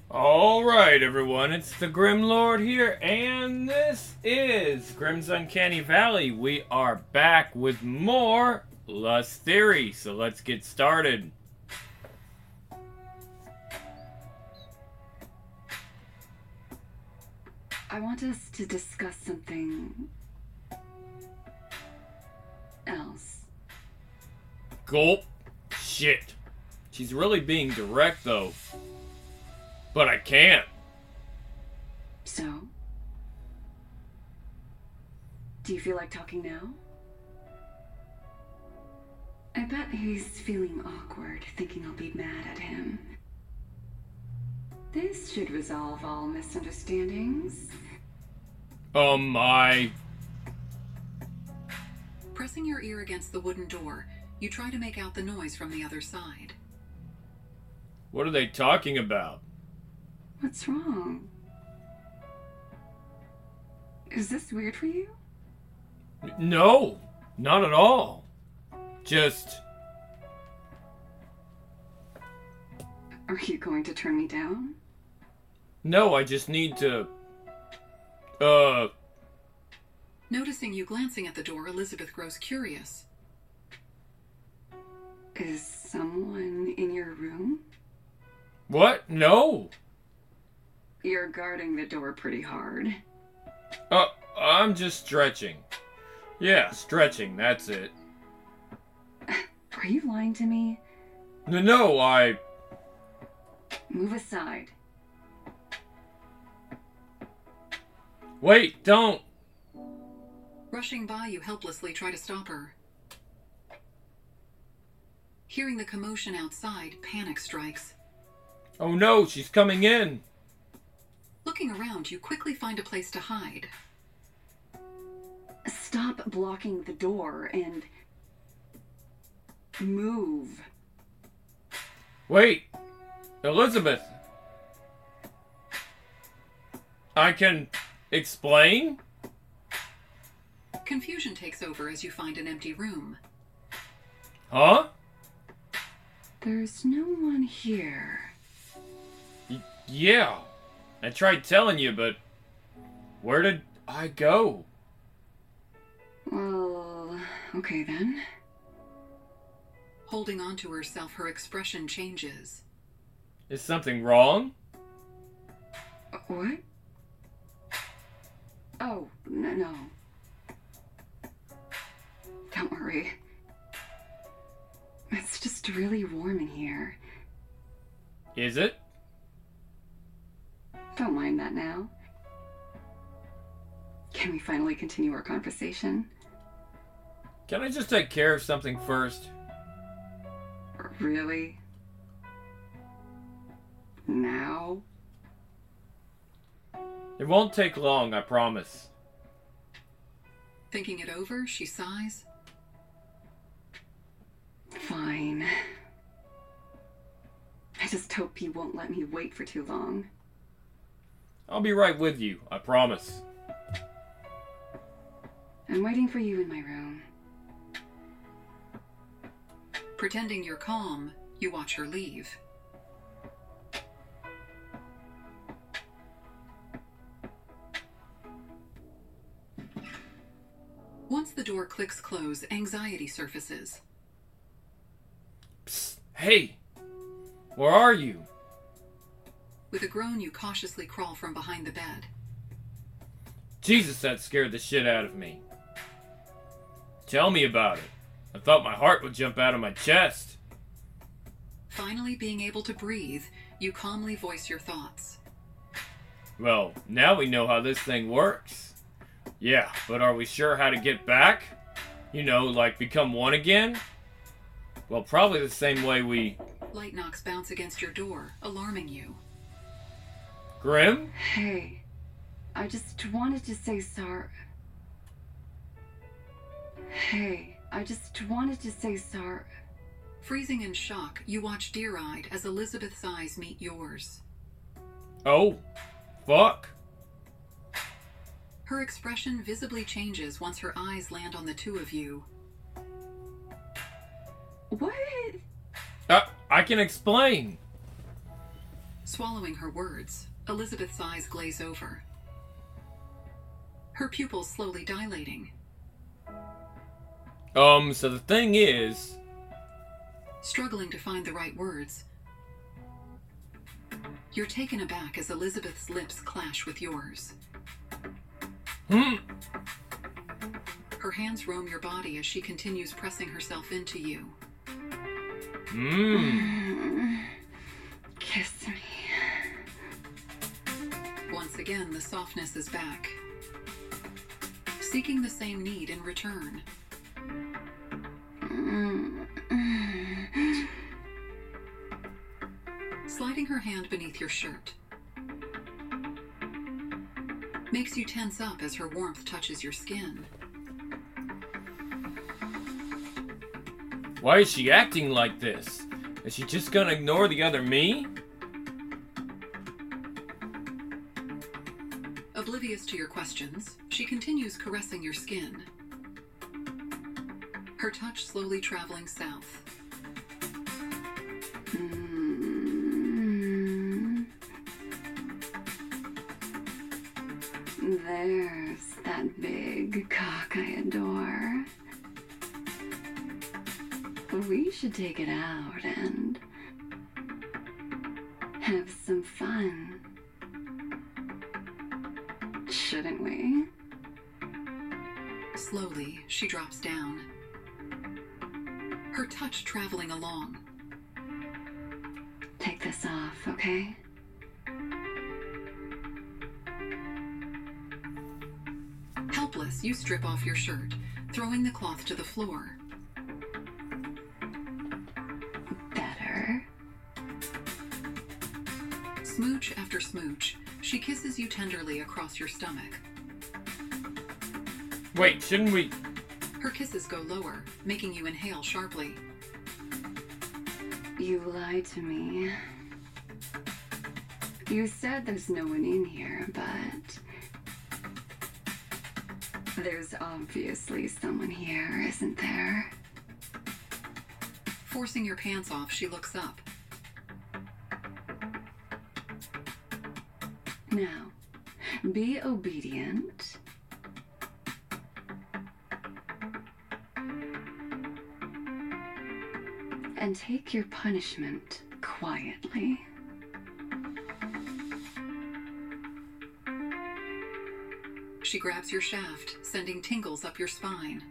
Alright, everyone, it's the Grim Lord here, and this is Grim's Uncanny Valley. We are back with more Lust Theory, so let's get started. I want us to discuss something else. Gulp. Shit. She's really being direct, though. But I can't. So? Do you feel like talking now? I bet he's feeling awkward, thinking I'll be mad at him. This should resolve all misunderstandings. I... Pressing your ear against the wooden door, you try to make out the noise from the other side. What are they talking about? What's wrong? Is this weird for you? No, not at all. Just... Are you going to turn me down? No, I just need to... Noticing you glancing at the door, Elizabeth grows curious. Is someone in your room? What? No. You're guarding the door pretty hard. I'm just stretching. Yeah, stretching, that's it. Are you lying to me? No, I... Move aside. Wait, don't! Rushing by, you helplessly try to stop her. Hearing the commotion outside, panic strikes. Oh no, she's coming in! Looking around, you quickly find a place to hide. Stop blocking the door and... move. Wait! Elizabeth! I can... explain? Confusion takes over as you find an empty room. Huh? There's no one here. Yeah. I tried telling you, but... where did I go? Well, okay then. Holding on to herself, her expression changes. Is something wrong? What? Oh, no. Don't worry. It's just really warm in here. Is it? Don't mind that now. Can we finally continue our conversation? Can I just take care of something first? Really? Now? It won't take long, I promise. Thinking it over, she sighs. Fine. I just hope you won't let me wait for too long. I'll be right with you, I promise. I'm waiting for you in my room. Pretending you're calm, you watch her leave. Once the door clicks close, anxiety surfaces. Psst, hey! Where are you? With a groan, you cautiously crawl from behind the bed. Jesus, that scared the shit out of me. Tell me about it. I thought my heart would jump out of my chest. Finally being able to breathe, you calmly voice your thoughts. Well, now we know how this thing works. Yeah, but are we sure how to get back? You know, like become one again? Well, probably the same way we... Light knocks bounce against your door, alarming you. Grim? Hey, I just wanted to say sorry. Freezing in shock, you watch deer-eyed as Elizabeth's eyes meet yours. Oh, fuck. Her expression visibly changes once her eyes land on the two of you. What? I can explain. Swallowing her words, Elizabeth's eyes glaze over, her pupils slowly dilating. So the thing is... Struggling to find the right words, you're taken aback as Elizabeth's lips clash with yours. Her hands roam your body as she continues pressing herself into you. Kiss me. Once again, the softness is back, seeking the same need in return. Sliding her hand beneath your shirt makes you tense up as her warmth touches your skin. Why is she acting like this? Is she just gonna ignore the other me? Oblivious to your questions, she continues caressing your skin, her touch slowly traveling south. There's that big cock I adore. We should take it out and have some fun. Shouldn't we? Slowly, she drops down, her touch traveling along. Take this off, okay? Helpless, you strip off your shirt, throwing the cloth to the floor. Better. Smooch after smooch, she kisses you tenderly across your stomach. Wait, shouldn't we... Her kisses go lower, making you inhale sharply. You lied to me. You said there's no one in here, but... there's obviously someone here, isn't there? Forcing your pants off, she looks up. Now, be obedient. And take your punishment quietly. She grabs your shaft, sending tingles up your spine.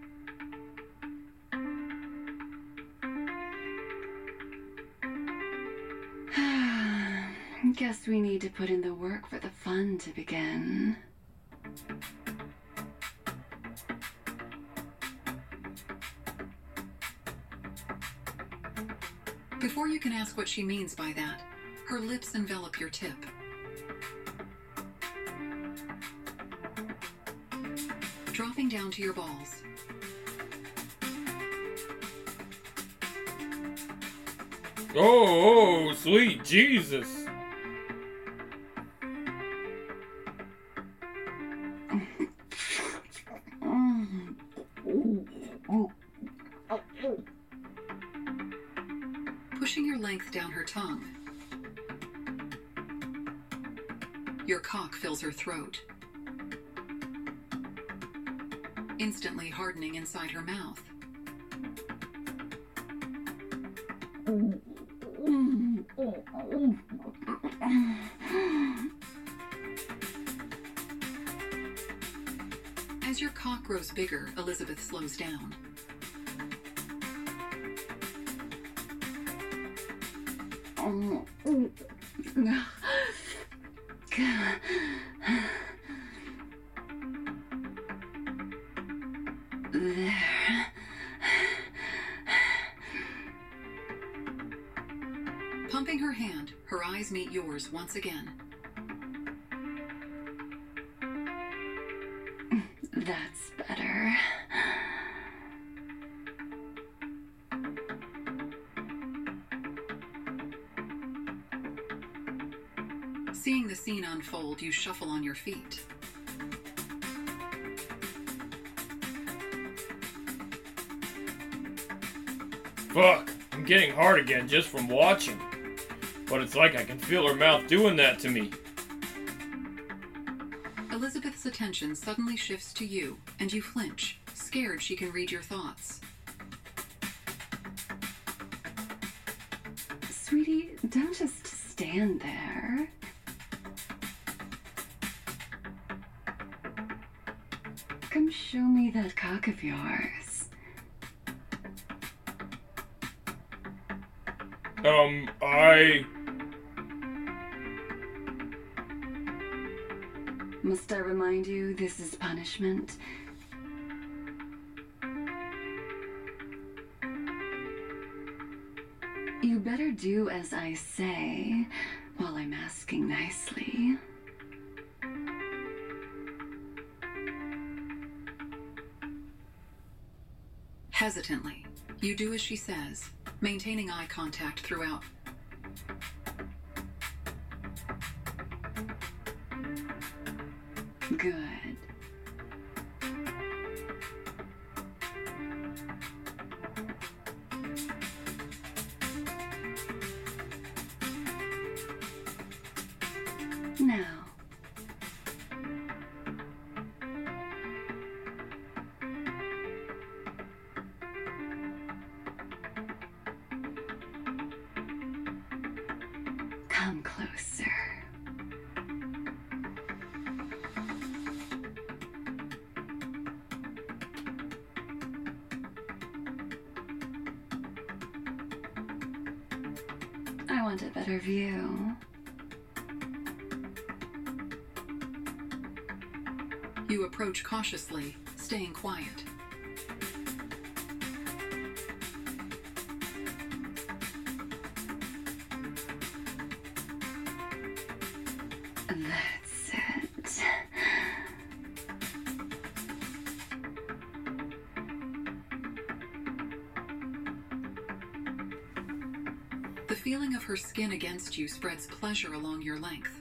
Guess we need to put in the work for the fun to begin. Before you can ask what she means by that, her lips envelop your tip. Dropping down to your balls. Oh, sweet Jesus. Pushing your length down her tongue. Your cock fills her throat, instantly hardening inside her mouth. As your cock grows bigger, Elizabeth slows down. There. Pumping her hand, her eyes meet yours once again. That's better. Seeing the scene unfold, you shuffle on your feet. Fuck, I'm getting hard again just from watching. but it's like I can feel her mouth doing that to me. Elizabeth's attention suddenly shifts to you, and you flinch, scared she can read your thoughts. Sweetie, don't just stand there. Come show me that cock of yours. Must I remind you, this is punishment? You better do as I say, while I'm asking nicely. Hesitantly, you do as she says, maintaining eye contact throughout. Good. Now. Come closer. I want a better view. You approach cautiously, staying quiet. That's it. The feeling of her skin against you spreads pleasure along your length.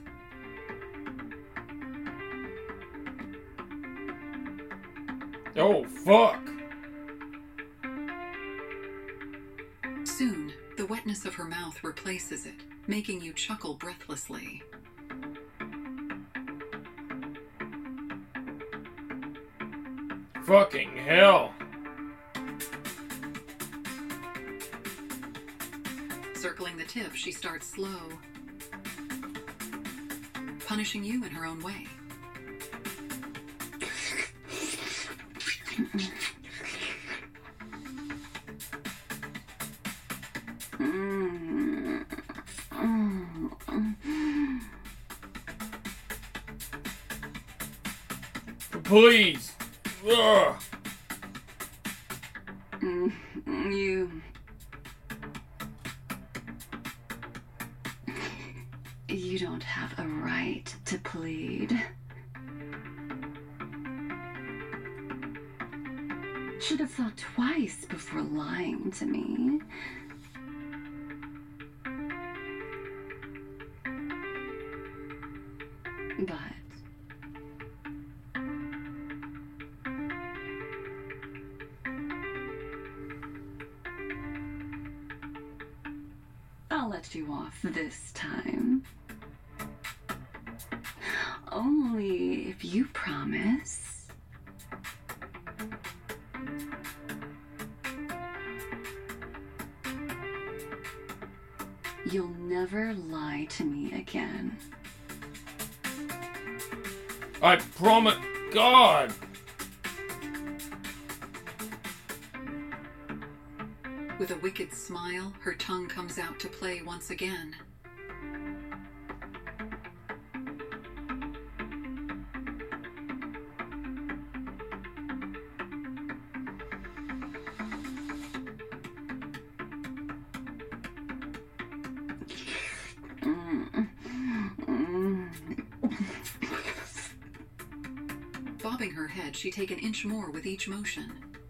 Oh, fuck! Soon, the wetness of her mouth replaces it, making you chuckle breathlessly. Fucking hell! Circling the tip, she starts slow, punishing you in her own way. Please! Ugh. You don't have a right to plead. Should have thought twice before lying to me. But I'll let you off this time. Only if you promise. You'll never lie to me again. I promise. God! With a wicked smile, her tongue comes out to play once again. Bobbing her head, she takes an inch more with each motion.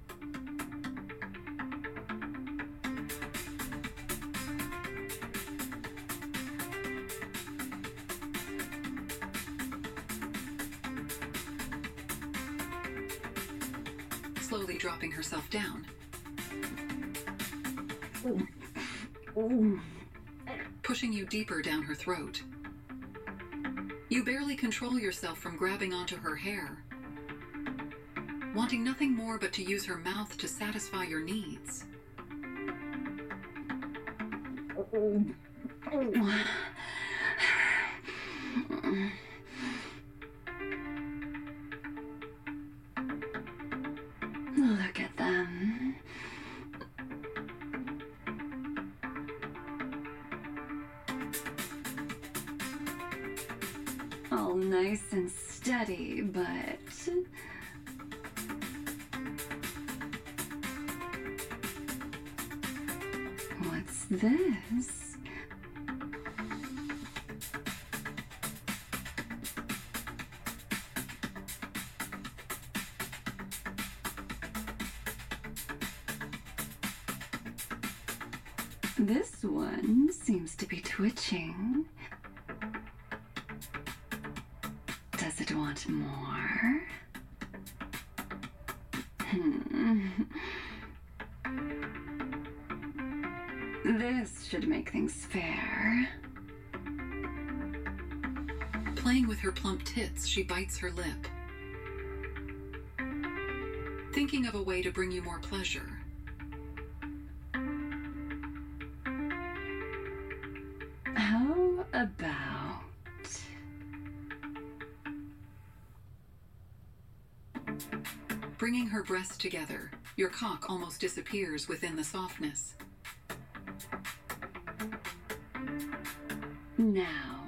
Slowly dropping herself down. pushing you deeper down her throat. You barely control yourself from grabbing onto her hair, wanting nothing more but to use her mouth to satisfy your needs. Look at them. All nice and steady, but what's this? This one seems to be twitching. Does it want more? This should make things fair. Playing with her plump tits, she bites her lip, thinking of a way to bring you more pleasure. How about... Bringing her breasts together, your cock almost disappears within the softness. Now...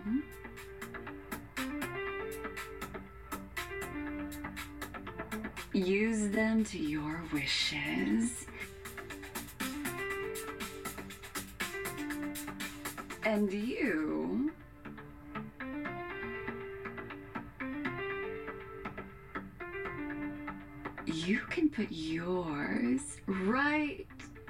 use them to your wishes. And you... you can put yours right...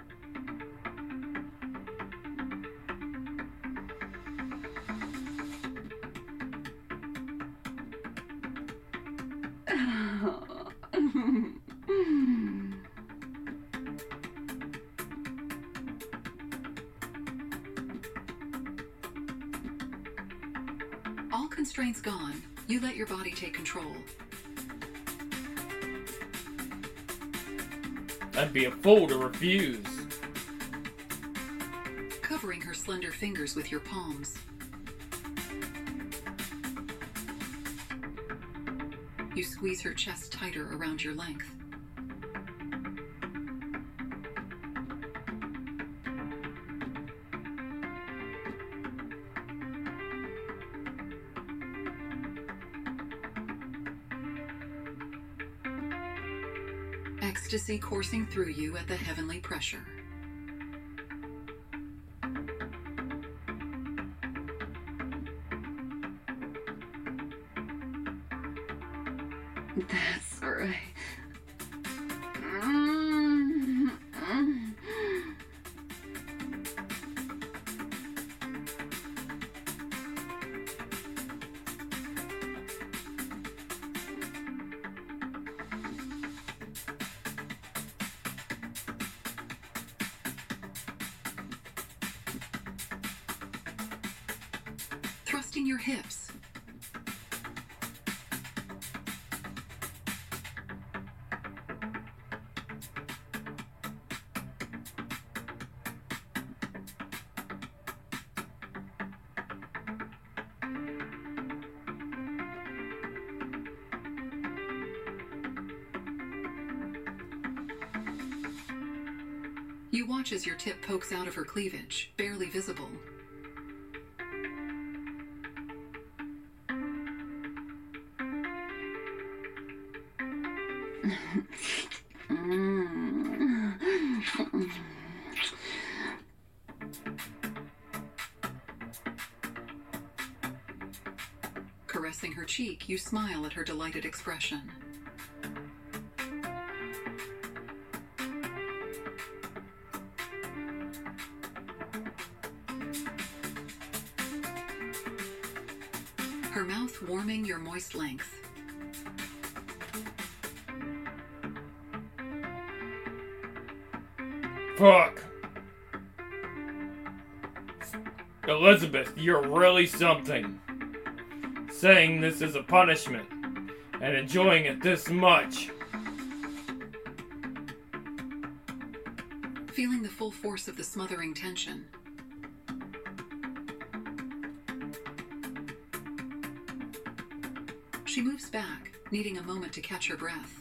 All constraints gone, you let your body take control. I'd be a fool to refuse. Covering her slender fingers with your palms. You squeeze her chest tighter around your length. Ecstasy coursing through you at the heavenly pressure. That's right. Thrusting your hips. You watch as your tip pokes out of her cleavage, barely visible. Caressing her cheek, you smile at her delighted expression. Her mouth warming your moist length. Fuck. Elizabeth, you're really something. Saying this is a punishment and enjoying it this much. Feeling the full force of the smothering tension, she moves back, needing a moment to catch her breath.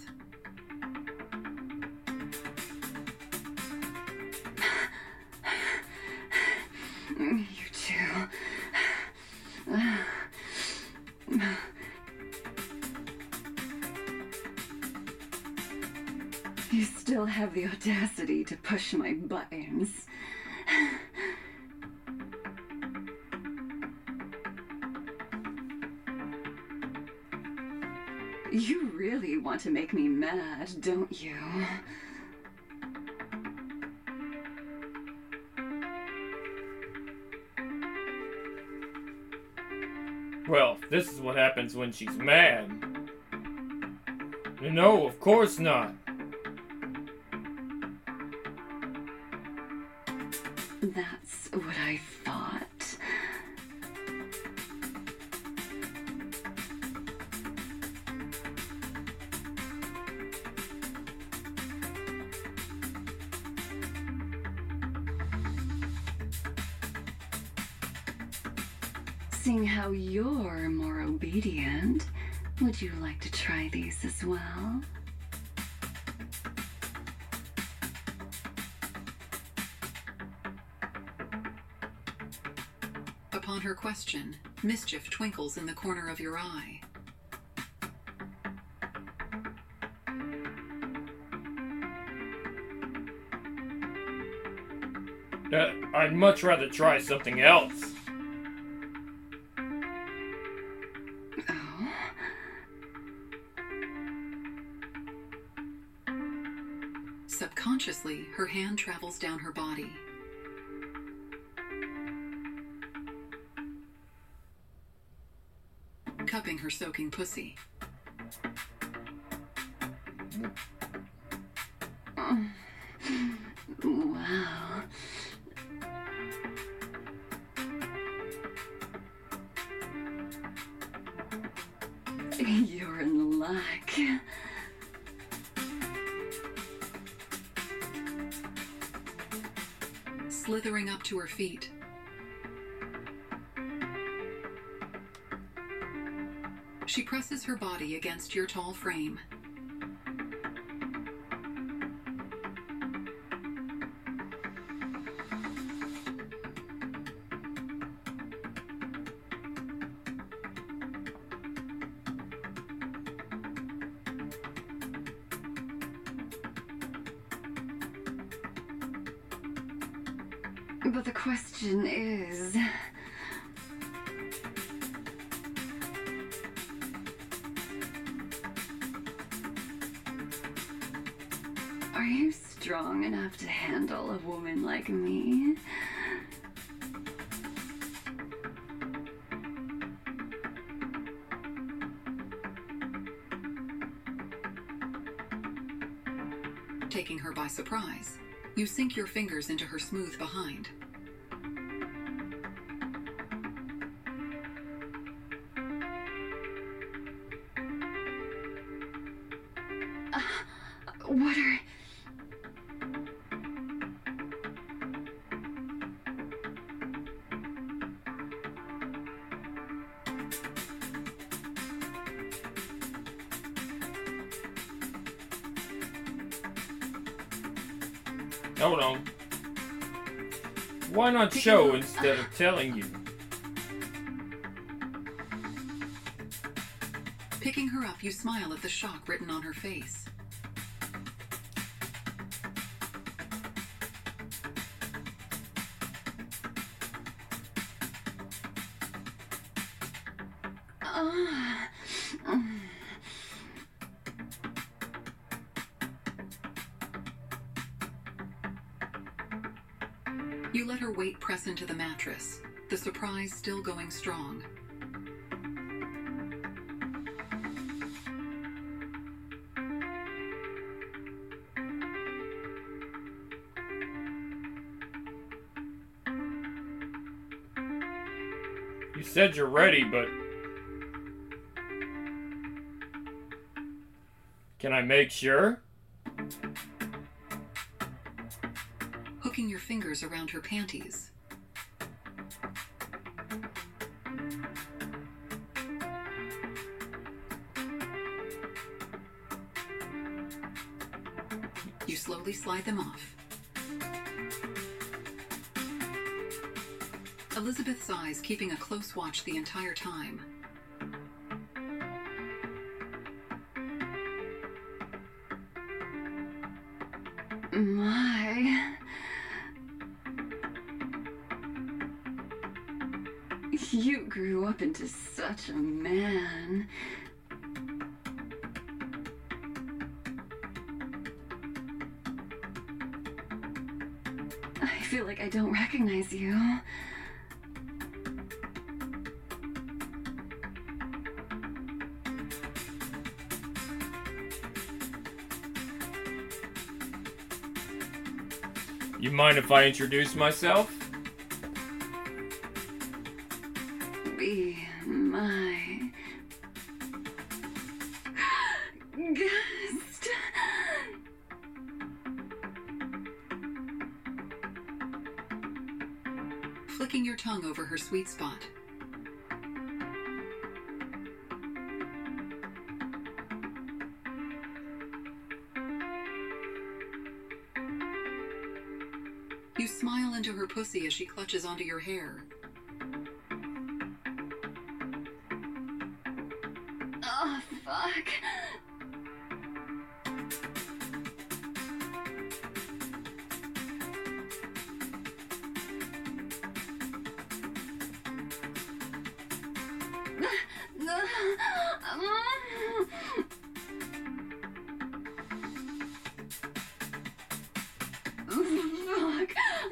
You too. You still have the audacity to push my buttons. You really want to make me mad, don't you? Well, this is what happens when she's mad. No, of course not. That's what I thought. Seeing how you're more obedient, would you like to try these as well? Upon her question, mischief twinkles in the corner of your eye. I'd much rather try something else. Oh? Subconsciously, her hand travels down her body. Cupping her soaking pussy. Wow. You're in luck. Slithering up to her feet. She presses her body against your tall frame. But the question is... are you strong enough to handle a woman like me? Taking her by surprise, you sink your fingers into her smooth behind. What are... Hold on. Why not show instead of telling you? Picking her up, you smile at the shock written on her face. You let her weight press into the mattress, the surprise still going strong. You said you're ready, but... Can I make sure? Hooking your fingers around her panties. You slowly slide them off. Elizabeth's eyes keeping a close watch the entire time. My. You grew up into such a man. I feel like I don't recognize you. You mind if I introduce myself? Be my guest. Flicking your tongue over her sweet spot. You smile into her pussy as she clutches onto your hair. Oh, fuck. Fuck.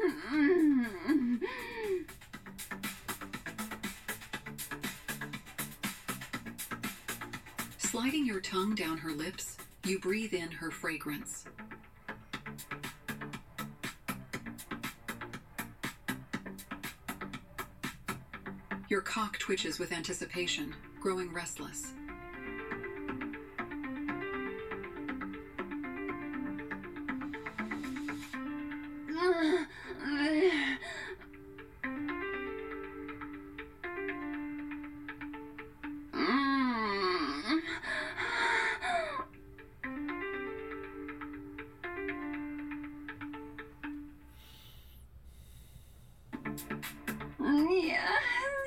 Sliding your tongue down her lips, you breathe in her fragrance. Your cock twitches with anticipation, growing restless. Yes.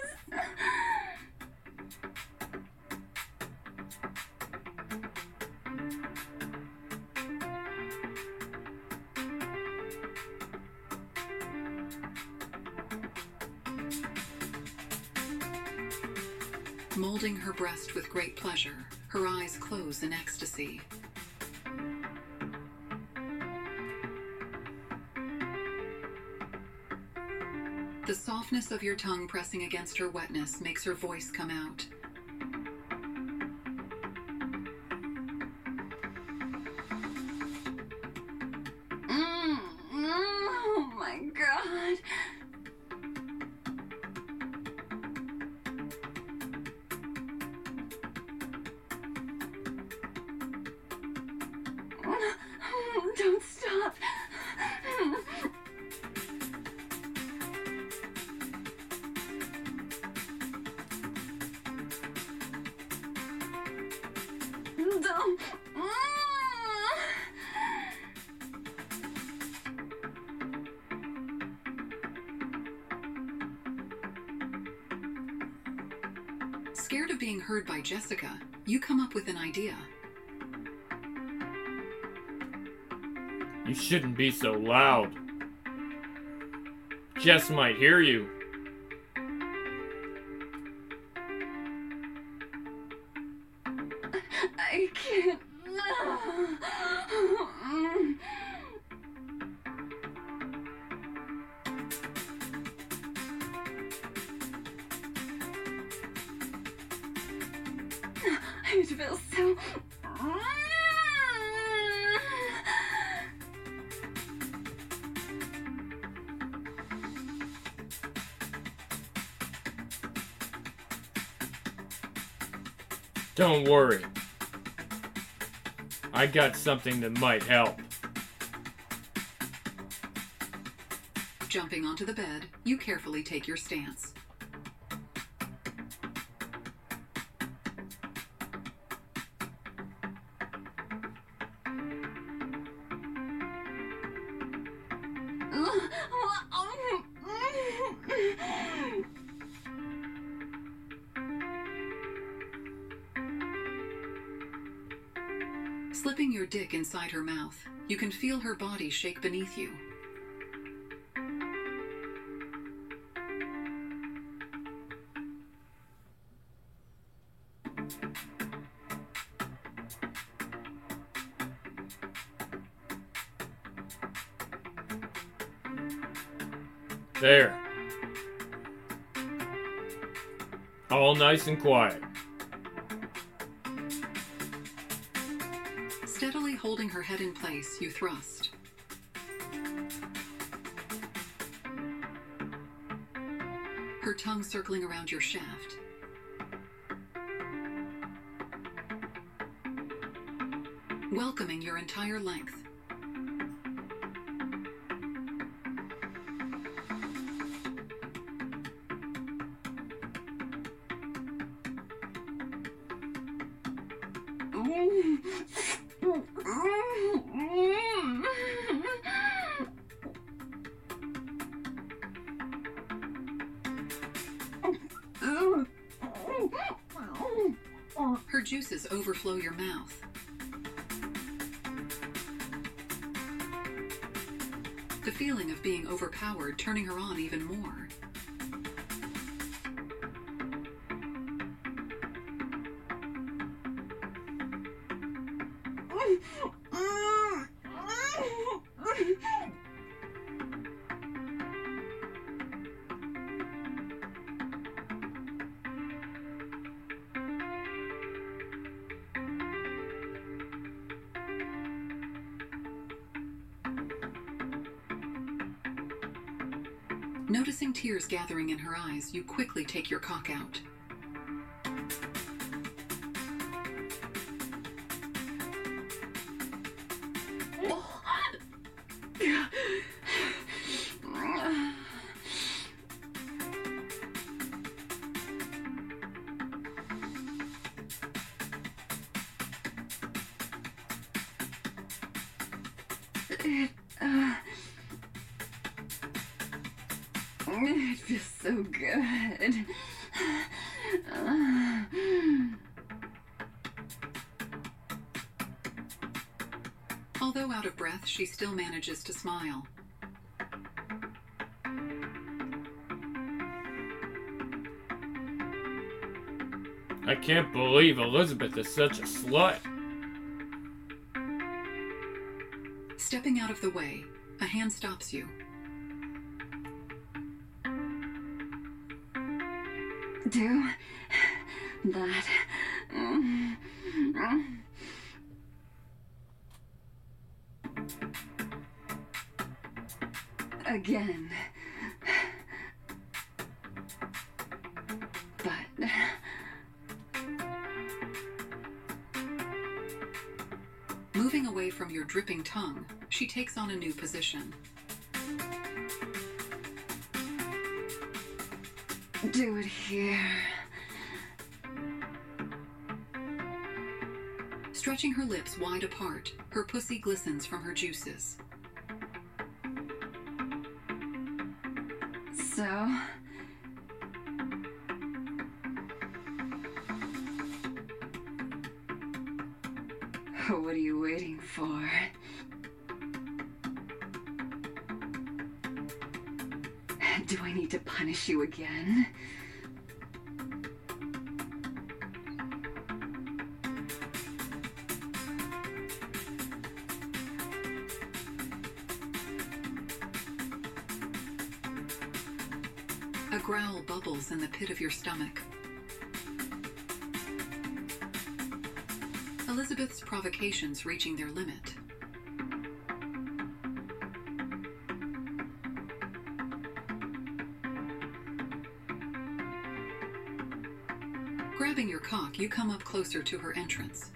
Molding her breast with great pleasure, her eyes close in ecstasy. The softness of your tongue pressing against her wetness makes her voice come out. Oh my god. Don't stop. Don't. Scared of being heard by Jessica, you come up with an idea. You shouldn't be so loud. Jess might hear you. I can't. I feel so. Don't worry. I got something that might help. Jumping onto the bed, you carefully take your stance. Slipping your dick inside her mouth, you can feel her body shake beneath you. There. All nice and quiet. Steadily holding her head in place, you thrust. Her tongue circling around your shaft. Welcoming your entire length. Her juices overflow your mouth. The feeling of being overpowered turning her on even more. Noticing tears gathering in her eyes, you quickly take your cock out. It feels so good. Although out of breath, she still manages to smile. I can't believe Elizabeth is such a slut. Stepping out of the way, a hand stops you. Do that. Again. But moving away from your dripping tongue, she takes on a new position. do it here. Stretching her lips wide apart, her pussy glistens from her juices. So, what are you waiting for? Do I need to punish you again? A growl bubbles in the pit of your stomach. Elizabeth's provocations reaching their limit. Grabbing your cock, you come up closer to her entrance.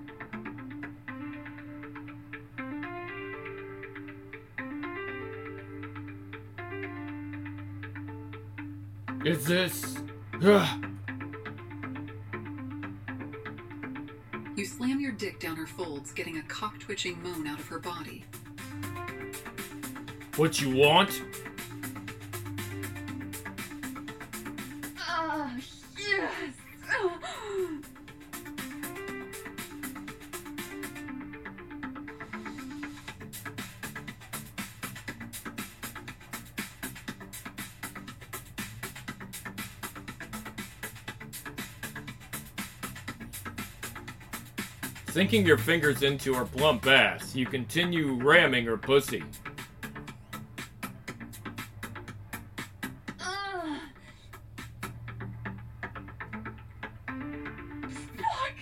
Is this... Ugh. You slam your dick down her folds, getting a cock-twitching moan out of her body. What you want? Yes. Sinking your fingers into her plump ass, you continue ramming her pussy. Fuck.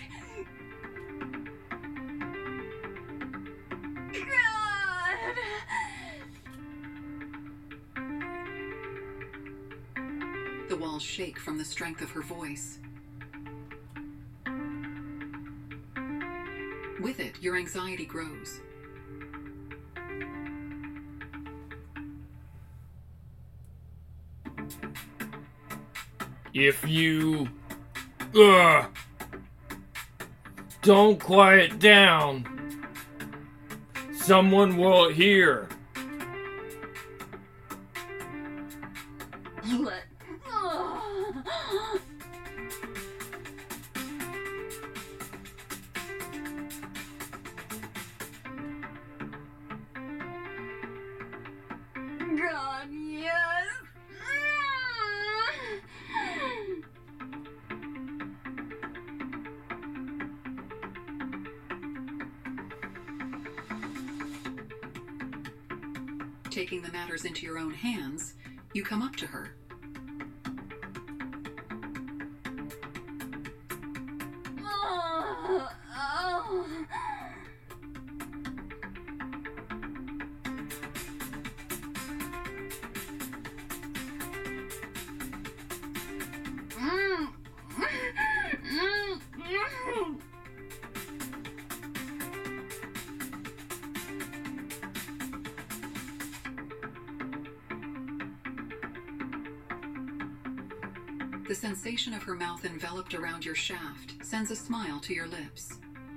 God. The walls shake from the strength of her voice. With it, your anxiety grows. If you... don't quiet down, someone will hear. Let. God, yes. Taking the matters into your own hands, you come up to her. The sensation of her mouth enveloped around your shaft sends a smile to your lips.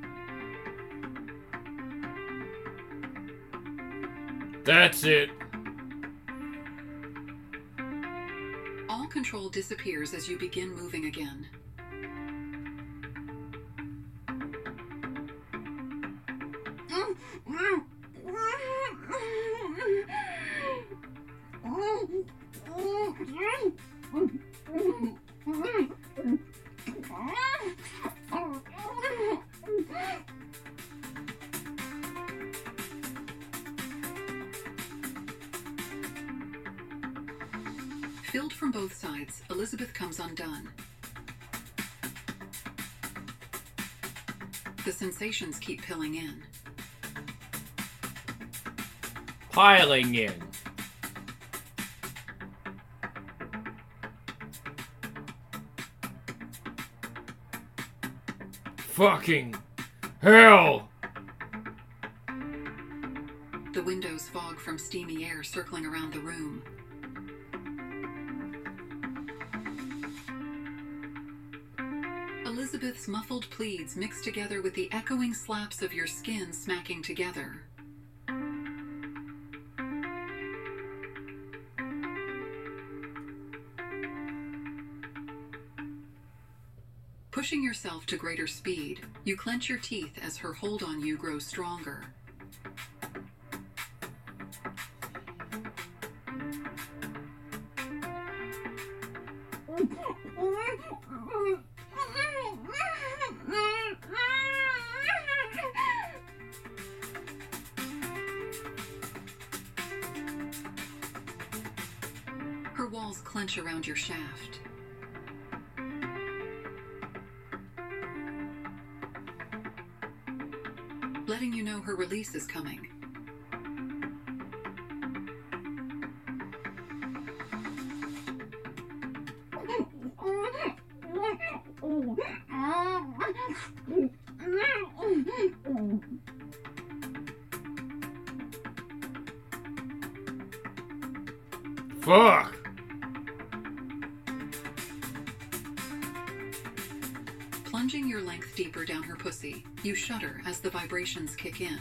That's it. All control disappears as you begin moving again. Filled from both sides, Elizabeth comes undone. The sensations keep piling in. Piling in. Fucking hell! The windows fog from steamy air circling around the room. Elizabeth's muffled pleads mix together with the echoing slaps of your skin smacking together. Pushing yourself to greater speed, you clench your teeth as her hold on you grows stronger. Her walls clench around your shaft. Letting you know her release is coming. Fuck! Plunging your length deeper down her pussy, you shudder as the vibrations kick in.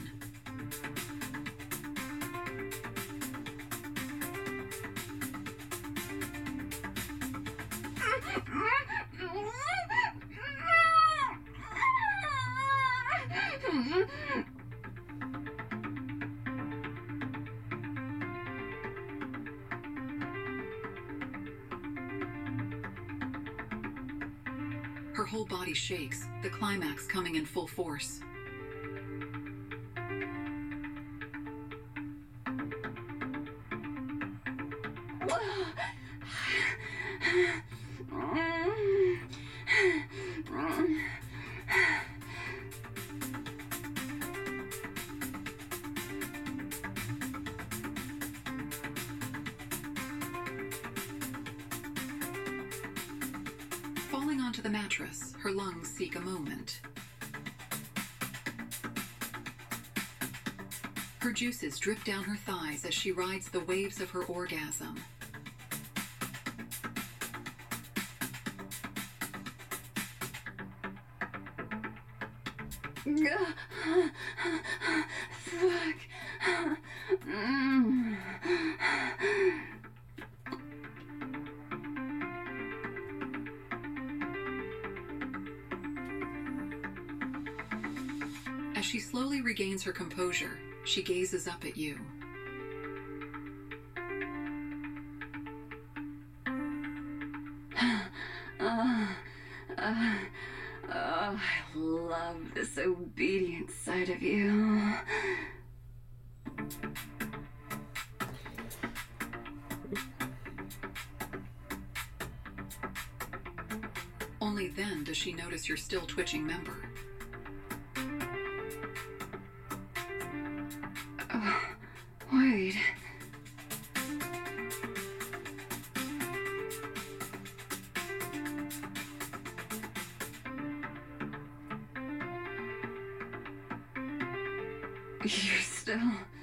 Her whole body shakes, the climax coming in full force. Falling onto the mattress, her lungs seek a moment. Her juices drip down her thighs as she rides the waves of her orgasm. Fuck. As she slowly regains her composure, she gazes up at you. I love this obedient side of you. Only then does she notice your still twitching member. Wait. You're still...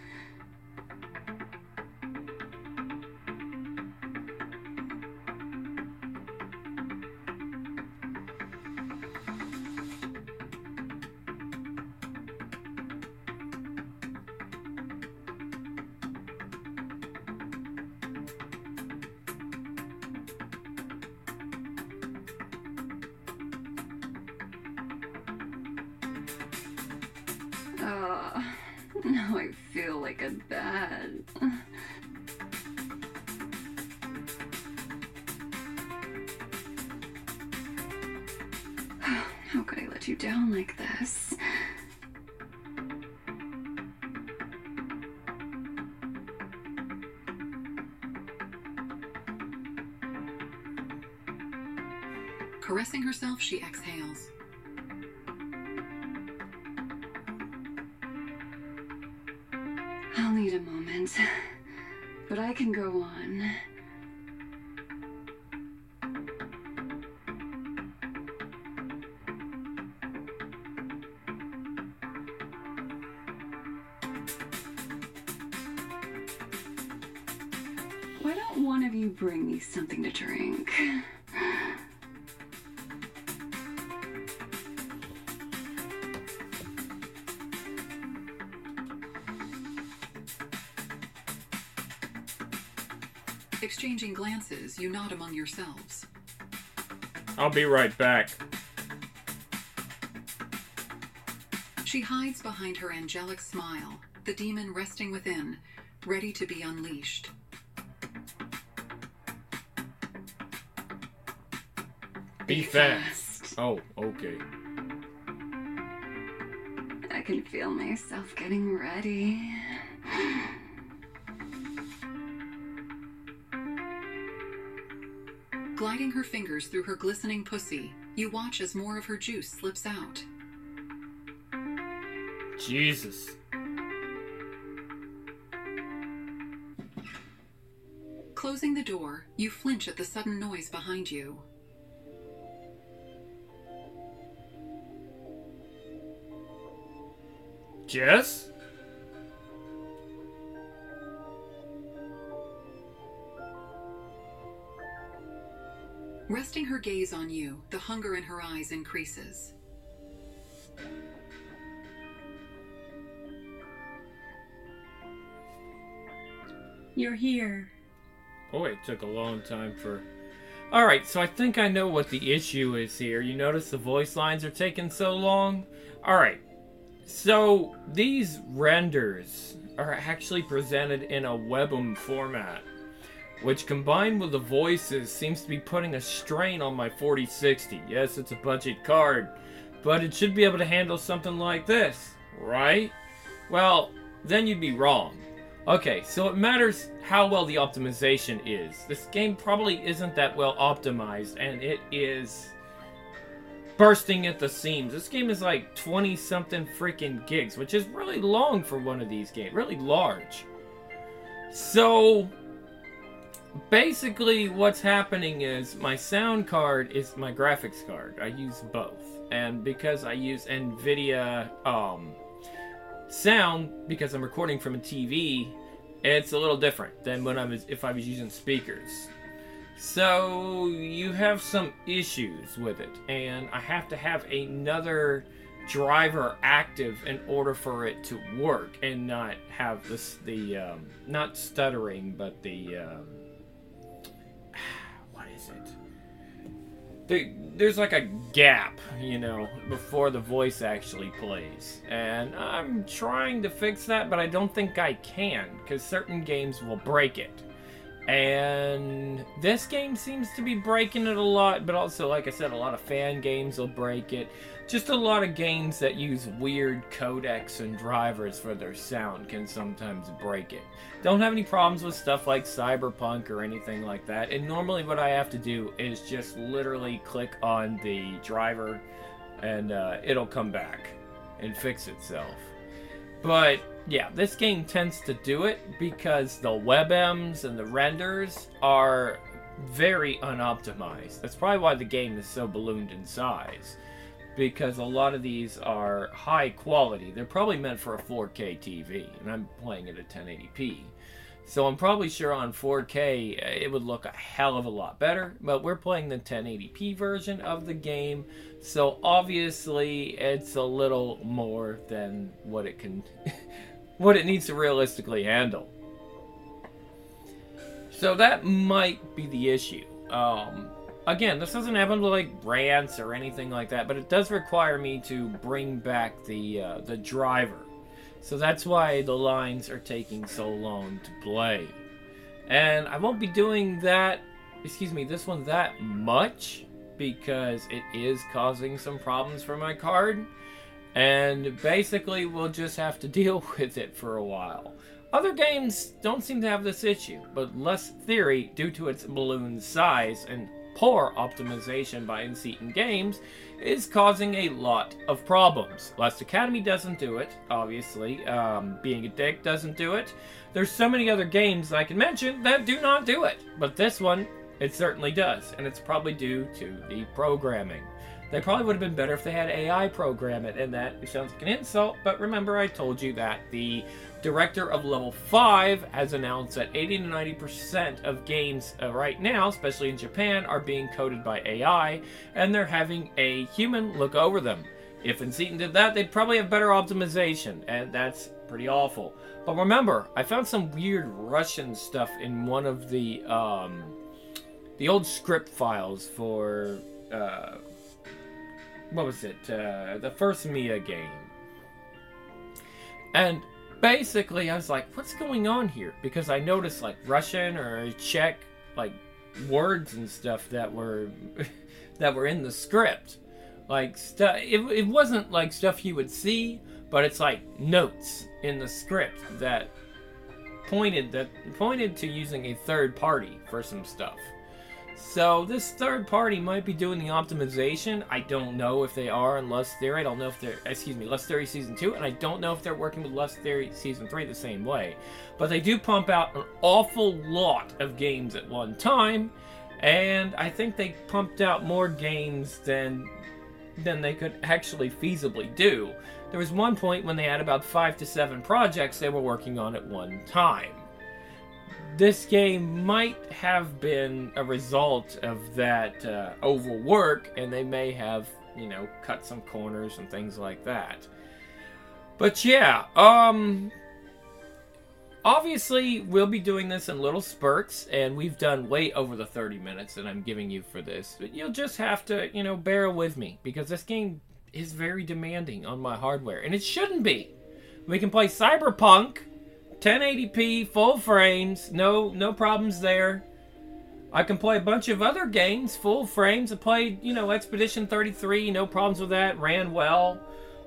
Now I feel like a dad. How could I let you down like this? Caressing herself, she exhales. I'll need a moment, but I can go on. Why don't one of you bring me something to drink? Exchanging glances, you nod among yourselves. I'll be right back. She hides behind her angelic smile, the demon resting within, ready to be unleashed. Be fast. Oh, okay. I can feel myself getting ready. Gliding her fingers through her glistening pussy, you watch as more of her juice slips out. Jesus. Closing the door, you flinch at the sudden noise behind you. Jess? Resting her gaze on you, the hunger in her eyes increases. You're here. Boy, it took a long time for... Alright, so I think I know what the issue is here. You notice the voice lines are taking so long? Alright, so these renders are actually presented in a WebM format, which combined with the voices seems to be putting a strain on my 4060. Yes, it's a budget card, but it should be able to handle something like this, right? Well, then you'd be wrong. Okay, so it matters how well the optimization is. This game probably isn't that well optimized, and it is bursting at the seams. This game is like 20-something freaking gigs, which is really long for one of these games. Really large. So, basically what's happening is my sound card is my graphics card. I use both. And because I use NVIDIA sound, because I'm recording from a TV, it's a little different than when if I was using speakers. So you have some issues with it, and I have to have another driver active in order for it to work and not have not stuttering, but what is it? There's like a gap, before the voice actually plays. And I'm trying to fix that, but I don't think I can, because certain games will break it. And this game seems to be breaking it a lot, but also, like I said, a lot of fan games will break it. Just a lot of games that use weird codecs and drivers for their sound can sometimes break it. Don't have any problems with stuff like Cyberpunk or anything like that. And normally what I have to do is just literally click on the driver and it'll come back and fix itself. But yeah, this game tends to do it because the WebMs and the renders are very unoptimized. That's probably why the game is so ballooned in size. Because a lot of these are high quality. They're probably meant for a 4K TV, and I'm playing it at 1080p. So I'm probably sure on 4K it would look a hell of a lot better, but we're playing the 1080p version of the game, so obviously it's a little more than what it can, what it needs to realistically handle. So that might be the issue. Again, this doesn't happen to like rants or anything like that, but it does require me to bring back the driver. So that's why the lines are taking so long to play. And I won't be doing this one that much, because it is causing some problems for my card. And basically we'll just have to deal with it for a while. Other games don't seem to have this issue, but Lust Theory, due to its balloon size and poor optimization by Unseaton Games, is causing a lot of problems. Lust Academy doesn't do it, obviously. Being a Dick doesn't do it. There's so many other games I can mention that do not do it. But this one, it certainly does. And it's probably due to the programming. They probably would have been better if they had AI program it, and that sounds like an insult, but remember I told you that the director of Level 5 has announced that 80 to 90% of games right now, especially in Japan, are being coded by AI, and they're having a human look over them. If Unseaton did that, they'd probably have better optimization, and that's pretty awful. But remember, I found some weird Russian stuff in one of the old script files for... what was it? The first Mia game. And basically I was like, what's going on here? Because I noticed like Russian or Czech like words and stuff that were in the script. Like stuff, it wasn't like stuff you would see, but it's like notes in the script that pointed to using a third party for some stuff. So this third party might be doing the optimization. I don't know if they are in Lust Theory. I don't know if they're, Lust Theory Season 2, and I don't know if they're working with Lust Theory Season 3 the same way. But they do pump out an awful lot of games at one time, and I think they pumped out more games than than they could actually feasibly do. There was one point when they had about 5 to 7 projects they were working on at one time. This game might have been a result of that overwork, and they may have, cut some corners and things like that. But yeah, obviously we'll be doing this in little spurts, and we've done way over the 30 minutes that I'm giving you for this. But you'll just have to, bear with me, because this game is very demanding on my hardware, and it shouldn't be. We can play Cyberpunk 1080p, full frames, no problems there. I can play a bunch of other games, full frames. I played, Expedition 33, no problems with that, ran well.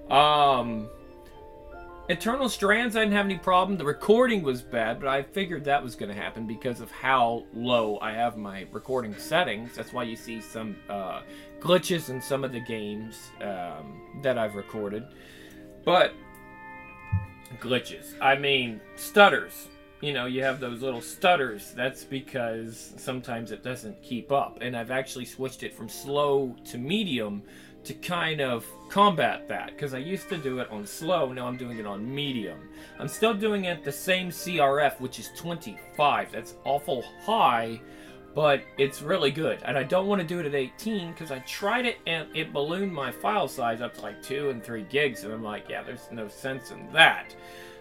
Eternal Strands, I didn't have any problem. The recording was bad, but I figured that was going to happen because of how low I have my recording settings. That's why you see some glitches in some of the games that I've recorded. But glitches. I mean, stutters. You have those little stutters. That's because sometimes it doesn't keep up. And I've actually switched it from slow to medium to kind of combat that. Because I used to do it on slow, now I'm doing it on medium. I'm still doing it the same CRF, which is 25. That's awful high, but it's really good. And I don't want to do it at 18 because I tried it and it ballooned my file size up to like 2 and 3 gigs, and I'm like, yeah, there's no sense in that.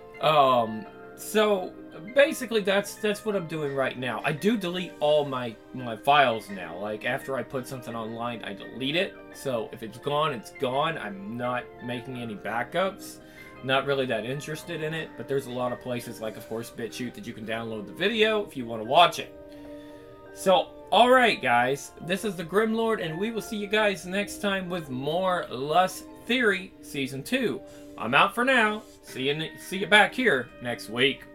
So basically that's what I'm doing right now. I do delete all my files now. Like after I put something online, I delete it. So if it's gone, it's gone. I'm not making any backups. Not really that interested in it, but there's a lot of places like, of course, BitChute that you can download the video if you want to watch it. So, alright guys, this is the Grimlord, and we will see you guys next time with more Lust Theory Season 2. I'm out for now. See you back here next week.